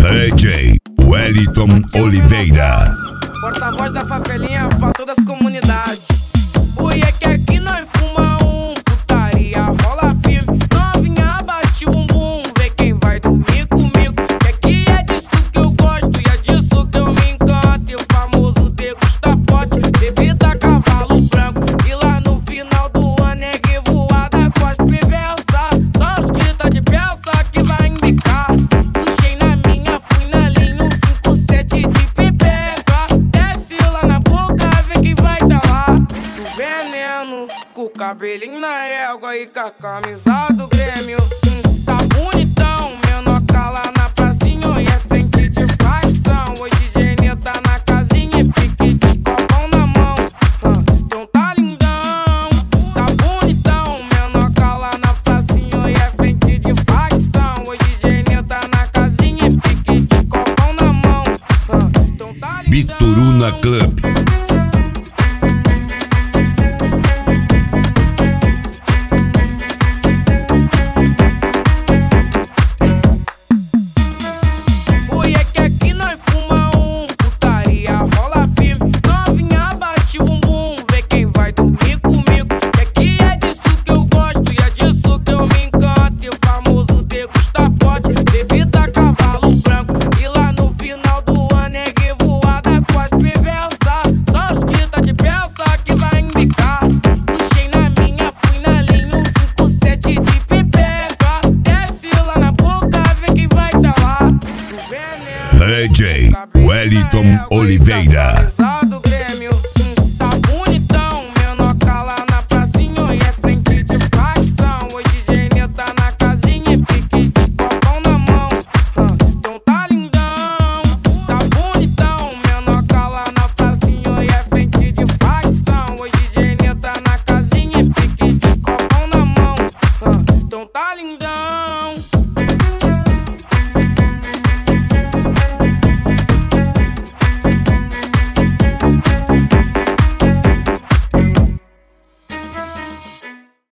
DJ Wellington Oliveira, porta-voz da favelinha pra todas as comunidades. Oi, é que aqui nós fuma putaria, rola firme. Novinha bate o bumbum, vê quem vai dormir comigo. Que aqui é disso que eu gosto e é disso que eu me encanto. E o famoso degusta forte, bebida cavalo branco. E lá no final do ano é que voada cospe versa. Só os que tá de peça que vai embicar. Puxei na minha, fui na linha, 157 de pepeca. Desce lá na boca, vê quem vai tá lá. Do veneno, com o cabelinho na régua e com a camisa do Grêmio. Tá bonitão, menor cala na pracinha e é frente de facção. Hoje DJ tá na casinha e pique de copão na mão. Então tá lindão, tá bonitão, menor cala na pracinha e é frente de facção. Hoje DJ tá na casinha e pique de copão na mão. Então tá lindão. Bituruna Club. DJ Wellington Oliveira. Do Grêmio. Tá bonitão, menor cala na pracinha e é frente de facção. Hoje DJ tá na casinha e pique de copão na mão. Então tá lindão, tá bonitão, menor cala na pracinha e é frente de facção. Hoje DJ tá na casinha e pique de copão na mão. Então tá lindão.